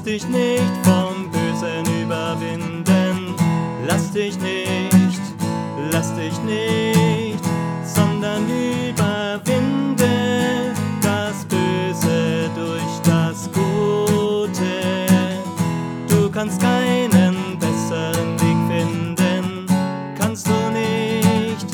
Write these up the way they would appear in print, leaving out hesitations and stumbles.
dich nicht vom Bösen überwinden. Lass dich nicht, sondern überwinde das Böse durch das Gute. Du kannst keinen besseren Weg finden, kannst du nicht,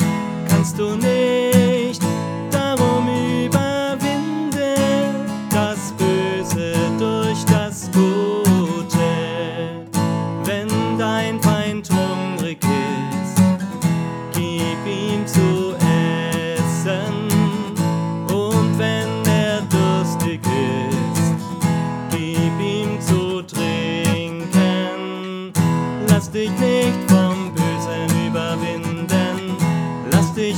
darum überwinde das Böse durch das Gute. Wenn dein Feind hungrig ist, gib ihm zu essen, und wenn er durstig ist, gib ihm zu trinken. Lass dich nicht vom Bösen überwinden, lass dich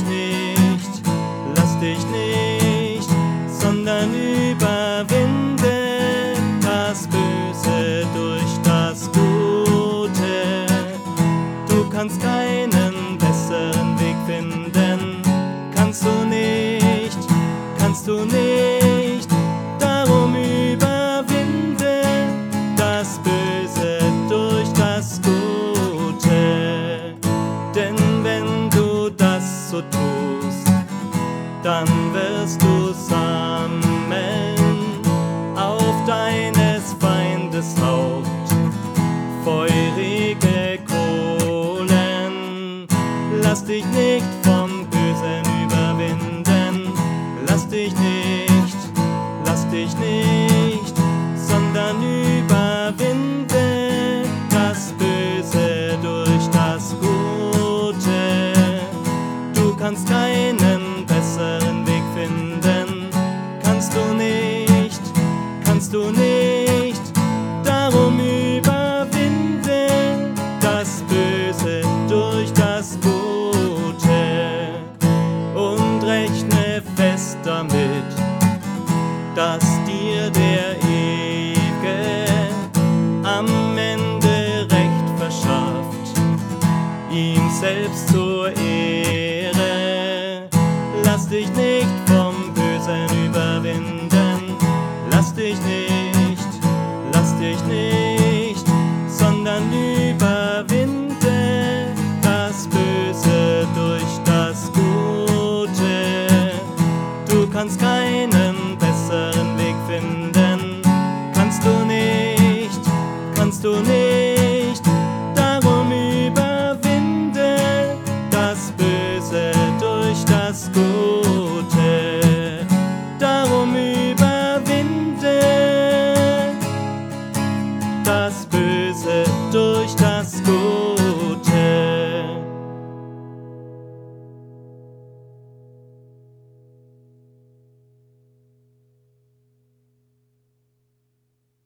nicht, sondern überwinde das Böse durch das Gute. Du kannst keinen besseren Weg finden, kannst du nicht, darum überwinde das Böse durch das Gute. Denn wenn du das so tust, dann wirst du sammeln auf deines Feindes Haupt feurige Kohlen. Lass dich nicht vom Bösen überwinden, lass dich nicht, sondern überwinde das Böse durch das Gute. Du kannst keinen besseren Weg finden, kannst du nicht, darum überwinde das Böse durch das Gute und rechne fest damit, dass dir der Ewige am Ende Recht verschafft, ihm selbst zur Ehre. Lass dich nicht vom Bösen überwinden, lass dich nicht, sondern überwinde das Böse durch das Gute. Du kannst